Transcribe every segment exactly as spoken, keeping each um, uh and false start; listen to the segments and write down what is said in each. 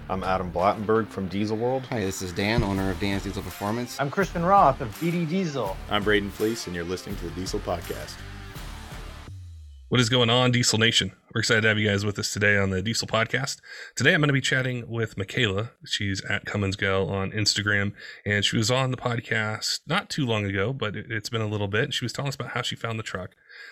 I'm Adam Blattenberg from Diesel World. Hi, this is Dan, owner of Dan's Diesel Performance. I'm Christian Roth of B D Diesel. I'm Braden Fleece, and you're listening to the Diesel Podcast. What is going on, Diesel Nation? We're excited to have you guys with us today on the Diesel Podcast. Today I'm going to be chatting with Michaela. She's at Cummins Gal on Instagram, and she was on the podcast not too long ago, but it, it's been a little bit. She was telling us about how she found the truck,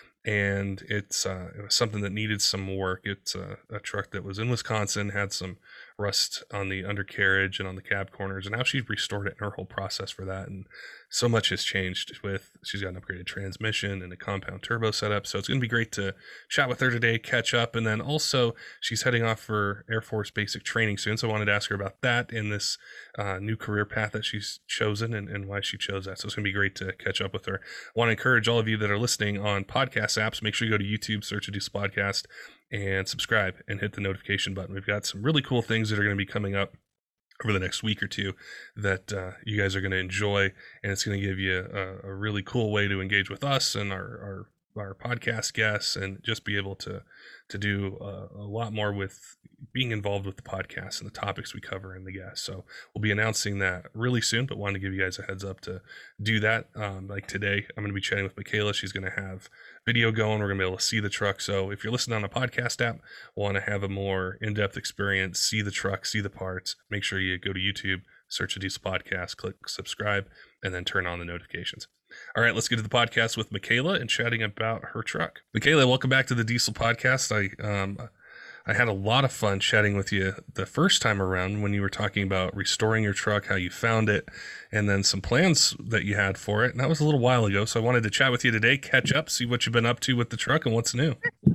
and it's uh, it was something that needed some work. It's a, a truck that was in Wisconsin, had some rust on the undercarriage and on the cab corners, and now she's restored it in her whole process for that. And so much has changed with, she's got an upgraded transmission and a compound turbo setup. So it's going to be great to chat with her today, catch up. And then also she's heading off for Air Force basic training soon. So I wanted to ask her about that in this uh, new career path that she's chosen and, and why she chose that. So it's going to be great to catch up with her. I want to encourage all of you that are listening on podcast apps, make sure you go to YouTube, search a Diesel Podcast, and subscribe and hit the notification button. We've got some really cool things that are going to be coming up over the next week or two that uh, you guys are going to enjoy, and it's going to give you a, a really cool way to engage with us and our our, our podcast guests, and just be able to to do uh, a lot more with being involved with the podcast and the topics we cover and the guests. So we'll be announcing that really soon, but wanted to give you guys a heads up to do that. Um, like today, I'm going to be chatting with Michaela. She's going to have video going. We're going to be able to see the truck. So if you're listening on a podcast app, want to have a more in-depth experience, see the truck, see the parts, make sure you go to YouTube, search a Diesel Podcast, click subscribe, and then turn on the notifications. All right, let's get to the podcast with Michaela and chatting about her truck. Michaela, welcome back to the Diesel Podcast. I um I had a lot of fun chatting with you the first time around when you were talking about restoring your truck, how you found it, and then some plans that you had for it. And that was a little while ago, so I wanted to chat with you today, catch up, see what you've been up to with the truck and what's new.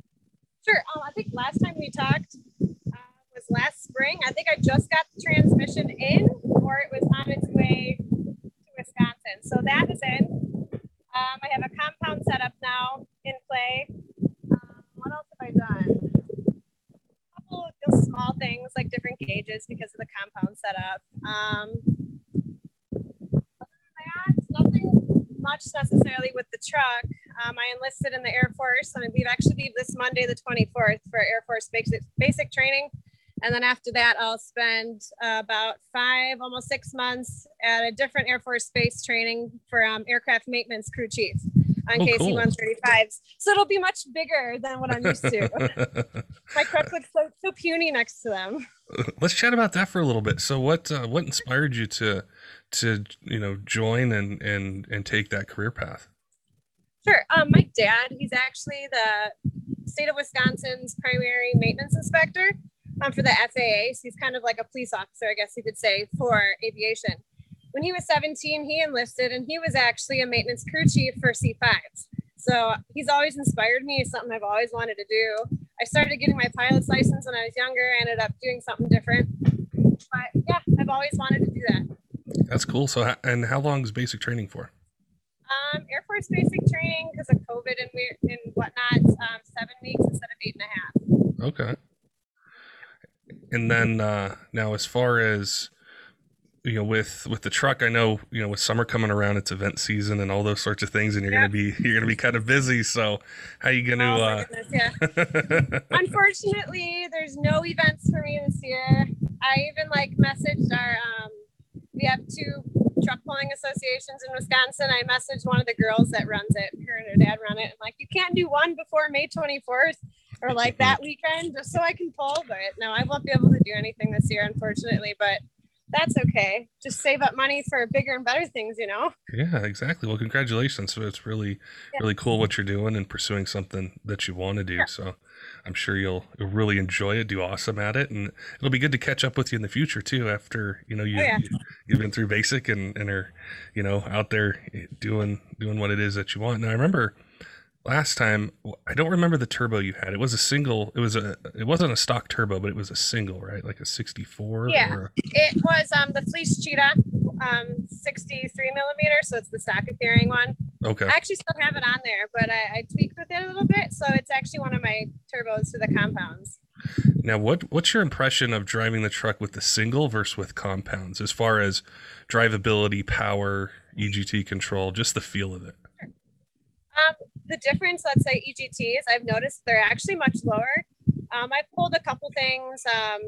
Sure. Um, I think last time we talked uh, was last spring. I think I just got the transmission in, or it was on its way to Wisconsin. So that is in. Um, I have a compound setup now in play. Um, what else have I done? A couple of those small things like different gauges because of the compound setup. Um, nothing much necessarily with the truck. Um, I enlisted in the Air Force. I mean, we've actually leave this Monday, the twenty-fourth, for Air Force basic basic training. And then after that, I'll spend uh, about five, almost six months at a different Air Force base training for um, aircraft maintenance crew chief on oh, K C one thirty-fives. Cool. So it'll be much bigger than what I'm used to. My truck looks so, so puny next to them. Let's chat about that for a little bit. So what uh, what inspired you to to you know join and and and take that career path? Sure. Um, my dad, he's actually the state of Wisconsin's primary maintenance inspector um, for the F A A. So he's kind of like a police officer, I guess you could say, for aviation. When he was seventeen, he enlisted, and he was actually a maintenance crew chief for C fives. So he's always inspired me. It's something I've always wanted to do. I started getting my pilot's license when I was younger. I ended up doing something different. But yeah, I've always wanted to do that. That's cool. So, and how long is basic training for? Um, Air Force basic training because of COVID and we and whatnot, um, seven weeks instead of eight and a half. Okay. And then uh, now, as far as you know, with with the truck, I know you know with summer coming around, it's event season and all those sorts of things, and you're yeah. gonna be you're gonna be kind of busy. So, how are you gonna? Oh, uh... goodness, yeah. Unfortunately, there's no events for me this year. I even like messaged our. Um, we have two truck pulling associations in Wisconsin. I messaged one of the girls that runs it. Her and her dad run it. I'm like, you can't do one before May twenty-fourth or like that weekend just so I can pull. But no, I won't be able to do anything this year, unfortunately. But that's okay. Just save up money for bigger and better things, you know? Yeah, exactly. Well, congratulations. So it's really, yeah. really cool what you're doing and pursuing something that you want to do. Yeah. So I'm sure you'll, you'll really enjoy it, do awesome at it. And it'll be good to catch up with you in the future too, after, you know, you, oh, yeah. you, you've been through basic and, and are, you know, out there doing, doing what it is that you want. Now I remember last time, I don't remember the turbo you had. It was a single, it was a, it wasn't a stock turbo, but it was a single, right? Like a sixty-four? Yeah, or a... it was um, the Fleece Cheetah, um, sixty-three millimeter. So it's the stock appearing one. Okay. I actually still have it on there, but I, I tweaked with it a little bit. So it's actually one of my turbos for the compounds. Now, what what's your impression of driving the truck with the single versus with compounds, as far as drivability, power, E G T control, just the feel of it? Um, the difference, let's say E G Ts, I've noticed they're actually much lower. Um, I've pulled a couple things. Um,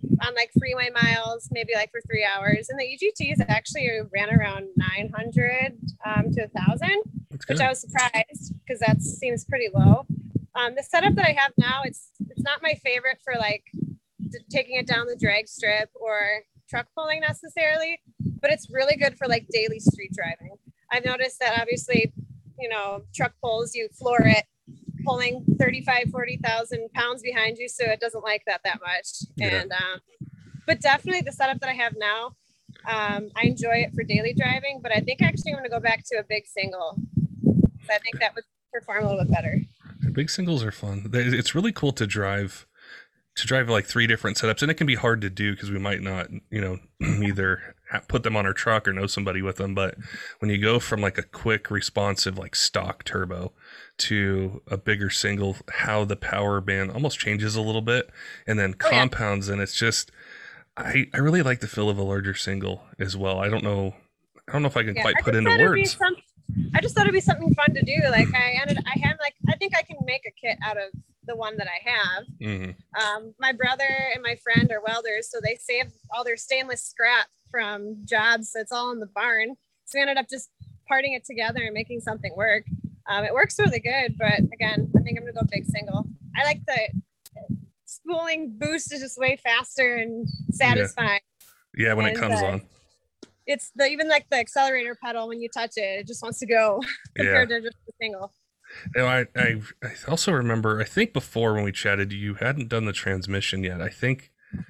on like freeway miles, maybe like for three hours. And the E G Ts actually ran around nine hundred um, to one thousand, which I was surprised because that seems pretty low. Um, the setup that I have now, it's it's not my favorite for like d- taking it down the drag strip or truck pulling necessarily, but it's really good for like daily street driving. I've noticed that obviously, you know, truck pulls, you floor it, pulling thirty-five, forty thousand pounds behind you, so it doesn't like that that much. Yeah. And um, but definitely the setup that I have now, um, I enjoy it for daily driving, but I think actually I'm going to go back to a big single. So I think that would perform a little bit better. Big singles are fun. It's really cool to drive to drive like three different setups, and it can be hard to do because we might not, you know, either put them on our truck or know somebody with them. But when you go from like a quick responsive like stock turbo to a bigger single, how the power band almost changes a little bit, and then oh, compounds, yeah. and it's just I I really like the feel of a larger single as well. I don't know I don't know if I can yeah, quite I put into words. Some, I just thought it'd be something fun to do. Like I ended I had like I think I can make a kit out of the one that I have. Mm-hmm. Um, my brother and my friend are welders, so they saved all their stainless scrap from jobs. So it's all in the barn. So we ended up just parting it together and making something work. Um, it works really good, but again, I think I'm gonna go big single. I like the spooling boost is just way faster and satisfying. Yeah, yeah when and, it comes uh, on. It's the even like the accelerator pedal when you touch it, it just wants to go compared yeah. to just the single. You know, I, I I also remember, I think before when we chatted, you hadn't done the transmission yet. I think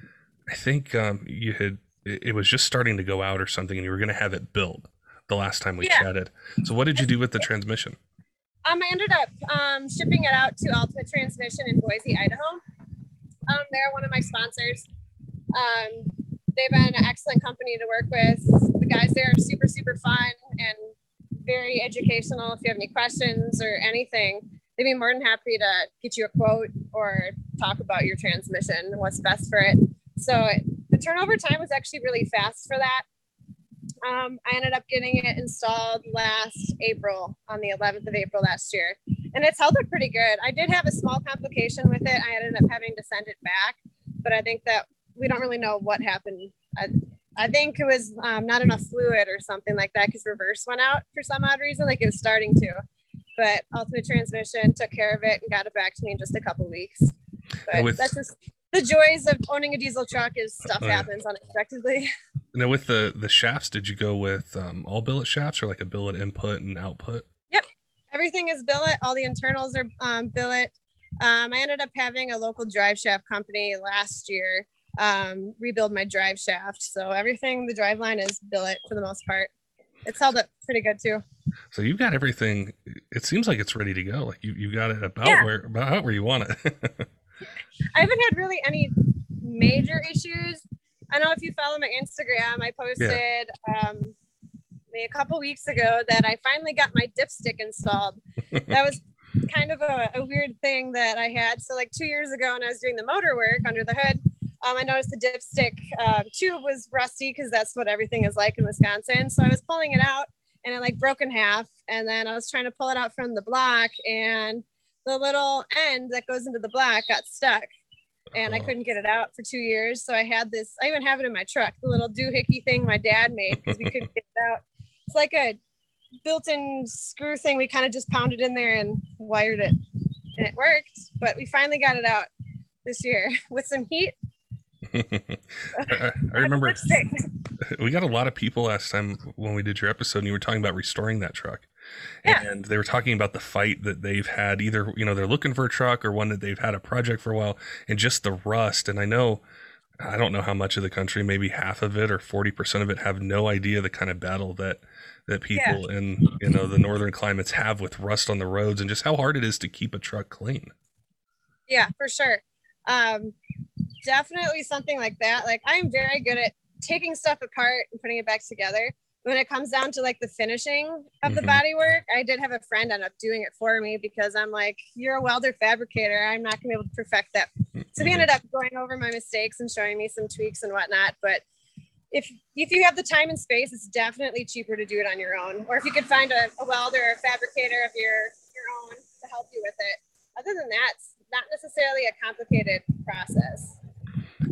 I think um, you had, it was just starting to go out or something, and you were going to have it built the last time we yeah. chatted. So what did you do with the transmission? Um, I ended up um, shipping it out to Ultimate Transmission in Boise, Idaho. Um, they're one of my sponsors. Um, they've been an excellent company to work with. The guys there are super, super fun and very educational. If you have any questions or anything, they'd be more than happy to get you a quote or talk about your transmission and what's best for it. So the turnover time was actually really fast for that. Um, I ended up getting it installed last April, on the eleventh of April last year, and it's held up pretty good. I did have a small complication with it. I ended up having to send it back, but I think that we don't really know what happened. I, I think it was um, not enough fluid or something like that, because reverse went out for some odd reason, like it was starting to. But Ultimate Transmission took care of it and got it back to me in just a couple weeks. But with, that's just the joys of owning a diesel truck, is stuff uh, happens unexpectedly. Now with the, the shafts, did you go with um, all billet shafts or like a billet input and output? Yep. Everything is billet. All the internals are um, billet. Um, I ended up having a local drive shaft company last year um, rebuild my drive shaft. So everything, the drive line is billet for the most part. It's held up pretty good too. So you've got everything. It seems like it's ready to go. Like you, you got it about yeah. where about where you want it. I haven't had really any major issues. I know if you follow my Instagram, I posted yeah. um, a couple weeks ago that I finally got my dipstick installed. That was kind of a, a weird thing that I had. So like two years ago when I was doing the motor work under the hood, um, I noticed the dipstick uh, tube was rusty, because that's what everything is like in Wisconsin. So I was pulling it out and it like broke in half. And then I was trying to pull it out from the block, and the little end that goes into the block got stuck. And I couldn't get it out for two years. So I had this, I even have it in my truck, the little doohickey thing my dad made, because we couldn't get it out. It's like a built-in screw thing. We kind of just pounded in there and wired it, and it worked. But we finally got it out this year with some heat. I, I remember we got a lot of people last time when we did your episode, and you were talking about restoring that truck. Yeah. And they were talking about the fight that they've had. Either, you know, they're looking for a truck, or one that they've had a project for a while, and just the rust. And I know, I don't know how much of the country, maybe half of it or forty percent of it, have no idea the kind of battle that, that people yeah. in, you know, the northern climates have with rust on the roads, and just how hard it is to keep a truck clean. Yeah, for sure. Um, definitely something like that. Like, I'm very good at taking stuff apart and putting it back together. When it comes down to like the finishing of the mm-hmm. body work, I did have a friend end up doing it for me, because I'm like, you're a welder fabricator, I'm not gonna be able to perfect that. So we ended up going over my mistakes and showing me some tweaks and whatnot. But if if you have the time and space, it's definitely cheaper to do it on your own. Or if you could find a, a welder or a fabricator of your your own to help you with it. Other than that, it's not necessarily a complicated process.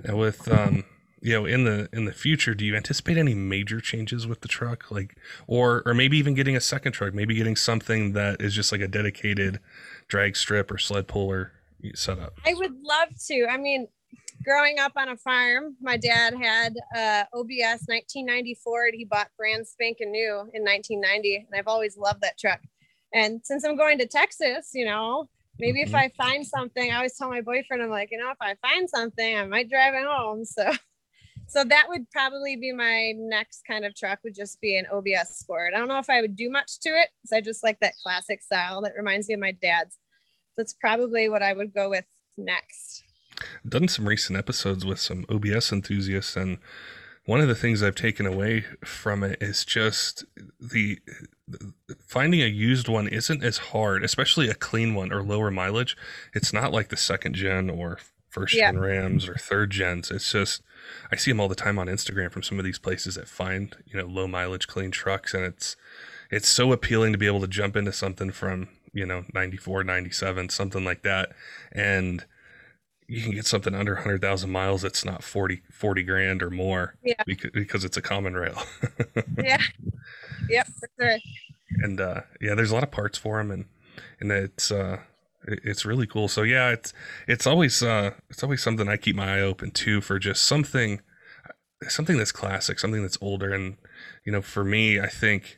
Now with um, you know, in the in the future, do you anticipate any major changes with the truck, like, or or maybe even getting a second truck, maybe getting something that is just like a dedicated drag strip or sled puller setup? I would love to. I mean, growing up on a farm, my dad had uh, O B S nineteen ninety Ford. He bought brand spanking new in nineteen ninety, and I've always loved that truck. And since I'm going to Texas, you know, maybe mm-hmm. if I find something, I always tell my boyfriend, I'm like, you know, if I find something, I might drive it home. So, so that would probably be my next kind of truck, would just be an O B S Sport. I don't know if I would do much to it, because I just like that classic style that reminds me of my dad's. That's probably what I would go with next. I've done some recent episodes with some O B S enthusiasts, and one of the things I've taken away from it is just the, the finding a used one isn't as hard, especially a clean one or lower mileage. It's not like the second gen or first yeah. gen Rams or third gens. It's just, I see them all the time on Instagram from some of these places that find, you know, low mileage clean trucks, and it's it's so appealing to be able to jump into something from, you know, ninety-four, ninety-seven, something like that, and you can get something under one hundred thousand miles that's not forty, forty grand or more, yeah. because, because it's a common rail. yeah. Yep, for sure. And uh, yeah, there's a lot of parts for them, and and it's uh, it's really cool. So yeah, it's it's always uh, it's always something I keep my eye open to, for just something something that's classic, something that's older. And you know, for me, I think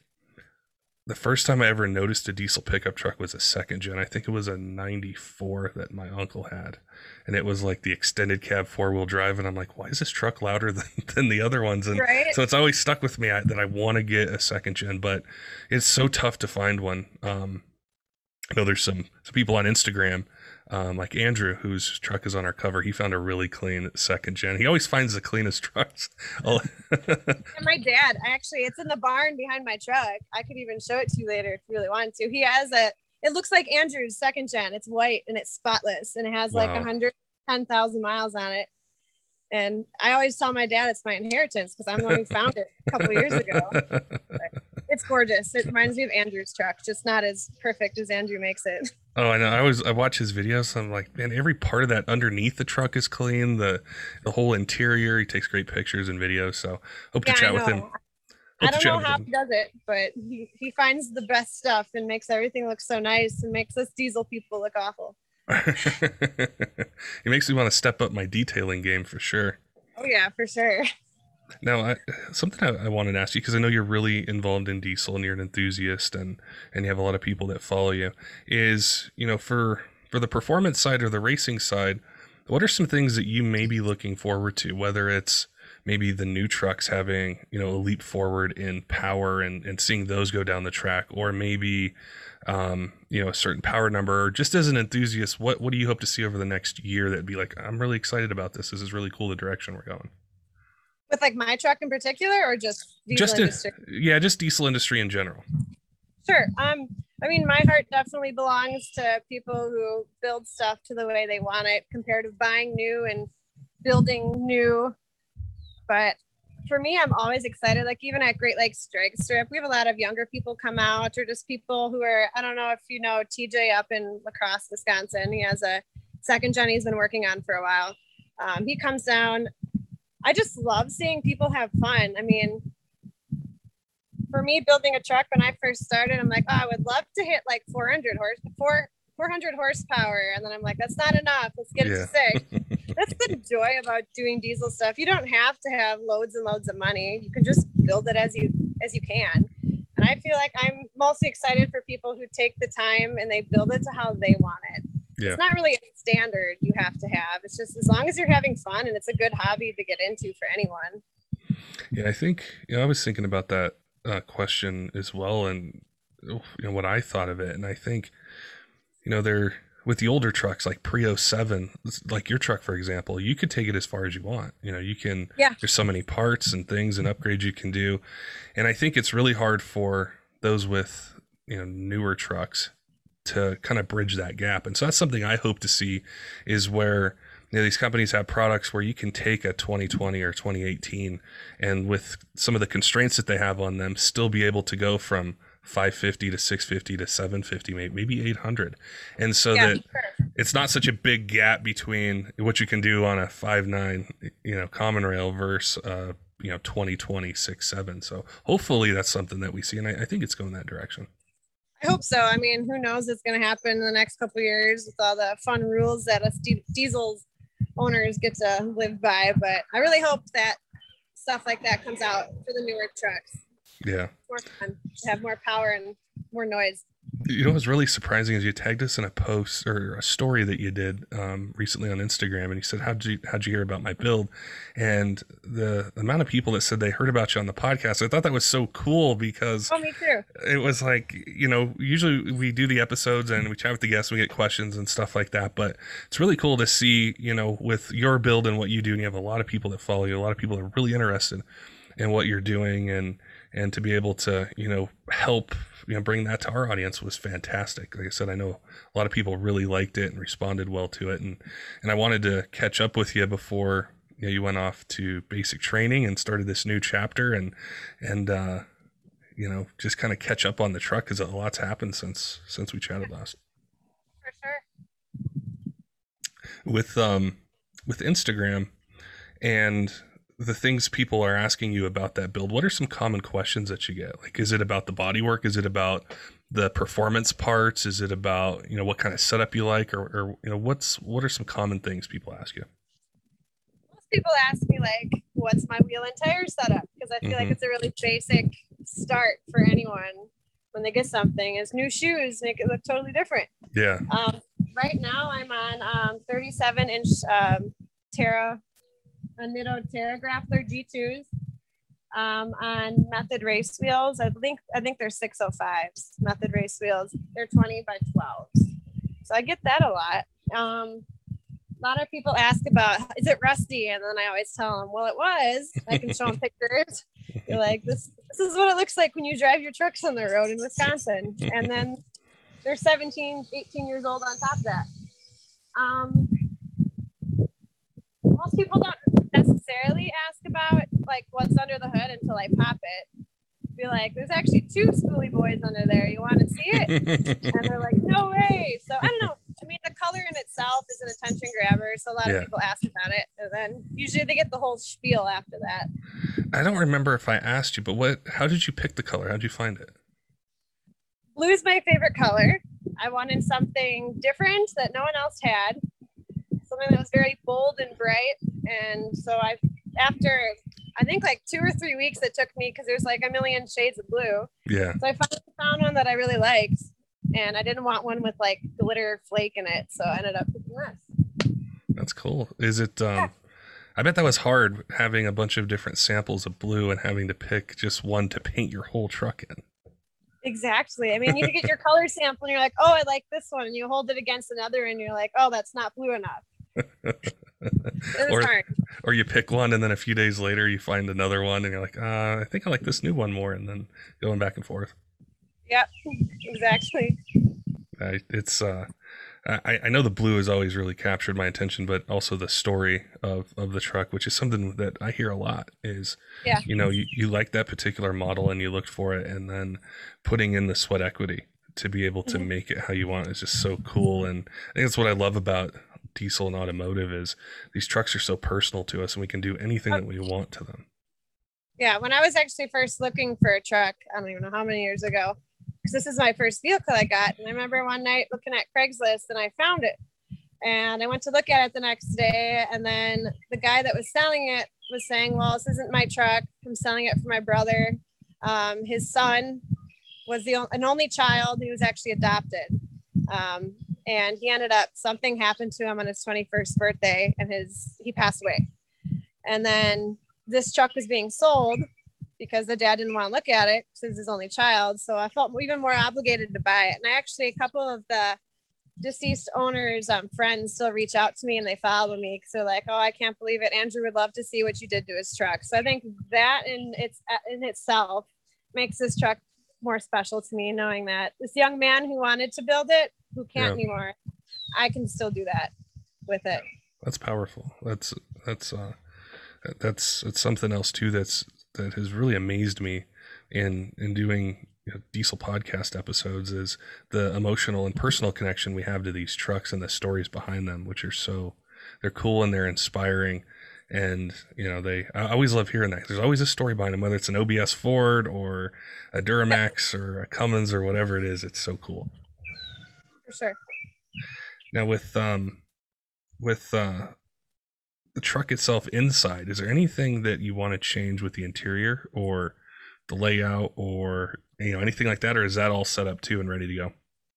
the first time I ever noticed a diesel pickup truck was a second gen. I think it was a ninety-four that my uncle had. And it was like the extended cab four wheel drive. And I'm like, why is this truck louder than, than the other ones? And right? so it's always stuck with me that I want to get a second gen, but it's so tough to find one. Um, I know there's some, some people on Instagram, um, like Andrew, whose truck is on our cover. He found a really clean second gen. He always finds the cleanest trucks. And my dad, actually, it's in the barn behind my truck. I could even show it to you later if you really wanted to. He has a, it looks like Andrew's second gen. It's white and it's spotless, and it has like Wow. one hundred ten thousand miles on it. And I always tell my dad it's my inheritance, because I'm the one who found it a couple of years ago. But it's gorgeous. It reminds me of Andrew's truck, just not as perfect as Andrew makes it. Oh, I know. I was I watch his videos. I'm like, man, every part of that underneath the truck is clean. The the whole interior. He takes great pictures and videos. So hope to Yeah, chat I with him. know. Hope I to don't chat know with how him. he does it, but he, he finds the best stuff and makes everything look so nice and makes us diesel people look awful. It makes me want to step up my detailing game for sure. Oh yeah, for sure. Now, I, something I, I wanted to ask you, because I know you're really involved in diesel and you're an enthusiast, and, and you have a lot of people that follow you, is, you know, for, for the performance side or the racing side, what are some things that you may be looking forward to, whether it's maybe the new trucks having, you know, a leap forward in power and, and seeing those go down the track, or maybe, um, you know, a certain power number, or just as an enthusiast, what, what do you hope to see over the next year that'd be like, I'm really excited about this. This is really cool, the direction we're going. With like my truck in particular, or just diesel Just in, industry? yeah, just diesel industry in general. Sure. Um, I mean, my heart definitely belongs to people who build stuff to the way they want it, compared to buying new and building new. But for me, I'm always excited. Like even at Great Lakes Drag Strip, we have a lot of younger people come out, or just people who are, I don't know if you know T J up in La Crosse, Wisconsin. He has a second gen he's been working on for a while. Um, he comes down. I just love seeing people have fun. I mean, for me, building a truck, when I first started, I'm like, oh, I would love to hit like four hundred horse, four, four hundred horsepower. And then I'm like, that's not enough. Let's get Yeah. it to six. That's the joy about doing diesel stuff. You don't have to have loads and loads of money. You can just build it as you as you can. And I feel like I'm mostly excited for people who take the time and they build it to how they want it. Yeah. It's not really a standard you have to have. It's just as long as you're having fun and it's a good hobby to get into for anyone. Yeah, I think, you know, I was thinking about that uh, question as well, and you know what I thought of it, and I think, you know, they're with the older trucks like pre oh seven, like your truck, for example, you could take it as far as you want. You know, you can, yeah. There's so many parts and things and upgrades you can do. And I think it's really hard for those with, you know, newer trucks to kind of bridge that gap. And so that's something I hope to see, is where, you know, these companies have products where you can take a twenty twenty or twenty eighteen and with some of the constraints that they have on them, still be able to go from five fifty to six fifty to seven fifty, maybe eight hundred. And so Yeah, that sure. it's not such a big gap between what you can do on a five nine, you know, common rail versus, uh, you know, twenty twenty six seven. So hopefully that's something that we see. And I, I think it's going that direction. I hope so. I mean, who knows what's going to happen in the next couple of years with all the fun rules that us di- diesel owners get to live by. But I really hope that stuff like that comes out for the newer trucks. Yeah. More fun, to have more power and more noise. You know what's really surprising is you tagged us in a post or a story that you did um, recently on Instagram, and you said, how'd you, how'd you hear about my build? And the amount of people that said they heard about you on the podcast, I thought that was so cool because Oh, me too. it was like, you know, usually we do the episodes and we chat with the guests, we get questions and stuff like that, but it's really cool to see, you know, with your build and what you do, and you have a lot of people that follow you, a lot of people that are really interested in what you're doing, and and to be able to, you know, help, you know, bring that to our audience was fantastic. Like I said, I know a lot of people really liked it and responded well to it. And, and I wanted to catch up with you before, you know, you went off to basic training and started this new chapter, and, and, uh, you know, just kind of catch up on the truck, because a lot's happened since, since we chatted last. For sure. With, um, with Instagram and the things people are asking you about that build, what are some common questions that you get? Like, is it about the bodywork? Is it about the performance parts? Is it about, you know, what kind of setup you like, or, or you know, what's, what are some common things people ask you? Most people ask me, like, what's my wheel and tire setup? Because I feel Mhm. like it's a really basic start for anyone when they get something, is new shoes make it look totally different. Yeah. Um, right now I'm on um, thirty-seven inch um, Terra, a Nitto Terra Grappler G twos um, on Method race wheels. I think I think they're six oh fives, Method race wheels. They're twenty by twelves. So I get that a lot. Um, a lot of people ask about, is it rusty? And then I always tell them, well, it was. I can show them pictures. You're like, this, this is what it looks like when you drive your trucks on the road in Wisconsin. And then they're seventeen, eighteen years old on top of that. Um, most people don't necessarily ask about like what's under the hood until I pop it. Be like, there's actually two Spoolie boys under there. You want to see it? And they're like, no way. So I don't know. I mean, the color in itself is an attention grabber. So a lot Yeah. of people ask about it. And then usually they get the whole spiel after that. I don't remember if I asked you, but what, how did you pick the color? How did you find it? Blue is my favorite color. I wanted something different that no one else had. Something that was very bold and bright. And so I, after I think like two or three weeks it took me, because there's like a million shades of blue. Yeah. So I finally found one that I really liked, and I didn't want one with like glitter flake in it. So I ended up picking this. That's cool. Is it, um, Yeah. I bet that was hard, having a bunch of different samples of blue and having to pick just one to paint your whole truck in. Exactly. I mean, you get your color sample and you're like, oh, I like this one. And you hold it against another and you're like, oh, that's not blue enough. It was Or- hard. Or you pick one and then a few days later you find another one and you're like, uh, I think I like this new one more, and then going back and forth. Yep, exactly. I, it's, uh, I, I know the blue has always really captured my attention, but also the story of, of the truck, which is something that I hear a lot, is, Yeah. you know, you, you like that particular model and you looked for it, and then putting in the sweat equity to be able to Mhm. make it how you want is just so cool. And I think that's what I love about diesel and automotive, is these trucks are so personal to us and we can do anything that we want to them. Yeah, when I was actually first looking for a truck, I don't even know how many years ago, because this is my first vehicle I got. And I remember one night looking at Craigslist and I found it. And I went to look at it the next day. And then the guy that was selling it was saying, well, this isn't my truck. I'm selling it for my brother. Um, his son was the on- an only child. He was actually adopted. Um, and he ended up, something happened to him on his twenty-first birthday, and his he passed away. And then this truck was being sold because the dad didn't want to look at it since his only child. So I felt even more obligated to buy it. And I actually, a couple of the deceased owners, um, friends still reach out to me and they follow me because they're like, oh, I can't believe it. Andrew would love to see what you did to his truck. So I think that in its in itself makes this truck more special to me, knowing that this young man who wanted to build it, who can't Yeah. anymore, I can still do that with it. That's powerful. That's, that's, uh, that's, it's something else too that's, that has really amazed me in, in doing you know, Diesel podcast episodes is the emotional and personal connection we have to these trucks and the stories behind them, which are so, they're cool and they're inspiring. And, you know, they, I always love hearing that. There's always a story behind them, whether it's an O B S Ford or a Duramax or a Cummins or whatever it is. It's so cool. For sure. Now with, um, with, uh, the truck itself inside, is there anything that you want to change with the interior or the layout or, you know, anything like that? Or is that all set up too and ready to go?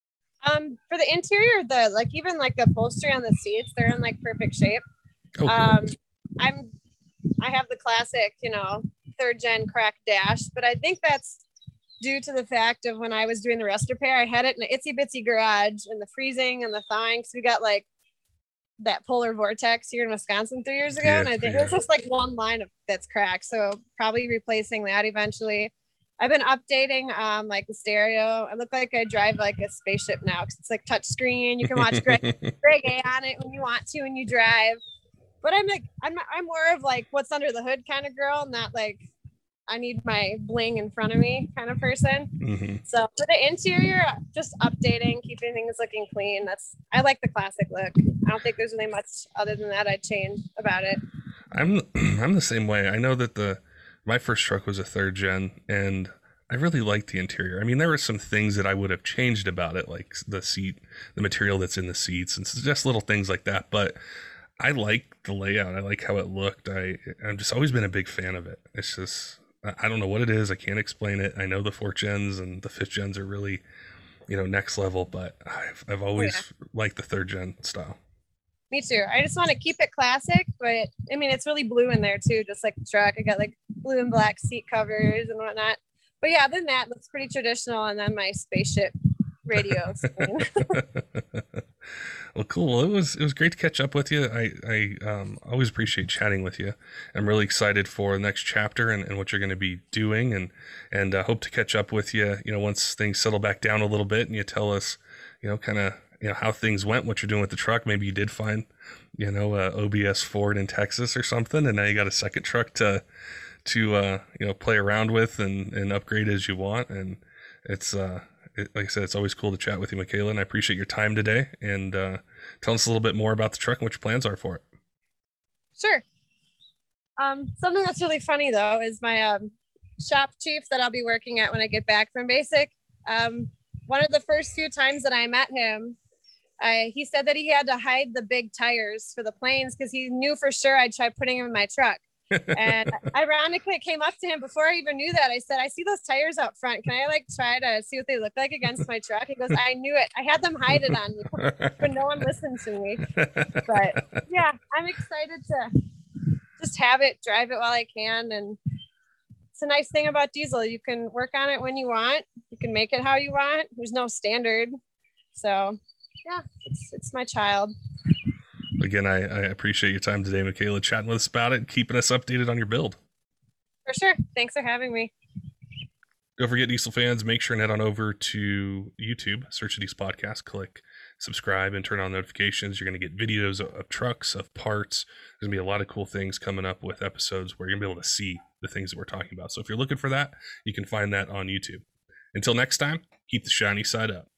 Um, for the interior, the, like, even like the upholstery on the seats, they're in like perfect shape. Oh, cool. Um, I'm, I have the classic, you know, third gen cracked dash, but I think that's due to the fact of when I was doing the rest repair, I had it in an itsy bitsy garage in the freezing and the thawing. So we got like that polar vortex here in Wisconsin three years ago. Yeah, and I think yeah. it's just like one line of that's cracked. So probably replacing that eventually. I've been updating um like the stereo. I look like I drive like a spaceship now because it's like touch screen. You can watch Greg, Greg on it when you want to when you drive. But I'm like, I'm I'm more of like what's under the hood kind of girl, not like I need my bling in front of me kind of person. Mm-hmm. So for the interior, just updating, keeping things looking clean. That's, I like the classic look. I don't think there's really much other than that I'd change about it. I'm I'm the same way. I know that the my first truck was a third gen, and I really liked the interior. I mean, there were some things that I would have changed about it, like the seat, the material that's in the seats, and just little things like that. But I like the layout. I like how it looked. I I've just always been a big fan of it. It's just, I don't know what it is. I can't explain it. I know the fourth gens and the fifth gens are really, you know, next level, but I've I've always yeah. liked the third gen style. Me too. I just want to keep it classic, but I mean, it's really blue in there too, just like the truck. I got like blue and black seat covers and whatnot. But yeah, other than that, it looks pretty traditional. And then my spaceship radio. Well, cool. It was it was great to catch up with you. I I um, always appreciate chatting with you. I'm really excited for the next chapter and, and what you're going to be doing, and and uh, hope to catch up with you. You know, once things settle back down a little bit, and you tell us, you know, kind of you know how things went, what you're doing with the truck. Maybe you did find, you know, a O B S Ford in Texas or something, and now you got a second truck to to uh, you know play around with and and upgrade as you want. And it's uh. It, like I said, it's always cool to chat with you, Michaela, and I appreciate your time today. And uh, tell us a little bit more about the truck and what your plans are for it. Sure. Um, something that's really funny, though, is my um, shop chief that I'll be working at when I get back from Basic. Um, one of the first few times that I met him, I, he said that he had to hide the big tires for the planes because he knew for sure I'd try putting them in my truck. And ironically, it came up to him before I even knew that. I said, I see those tires out front. Can I like try to see what they look like against my truck? He goes, I knew it. I had them hide it on you, but no one listened to me. But yeah, I'm excited to just have it, drive it while I can. And it's a nice thing about diesel. You can work on it when you want. You can make it how you want. There's no standard. So yeah, it's, it's my child. Again, I, I appreciate your time today, Michaela, chatting with us about it and keeping us updated on your build. For sure. Thanks for having me. Don't forget, Diesel fans, make sure and head on over to YouTube, search the Diesel Podcast, click subscribe, and turn on notifications. You're going to get videos of, of trucks, of parts. There's going to be a lot of cool things coming up with episodes where you're going to be able to see the things that we're talking about. So if you're looking for that, you can find that on YouTube. Until next time, keep the shiny side up.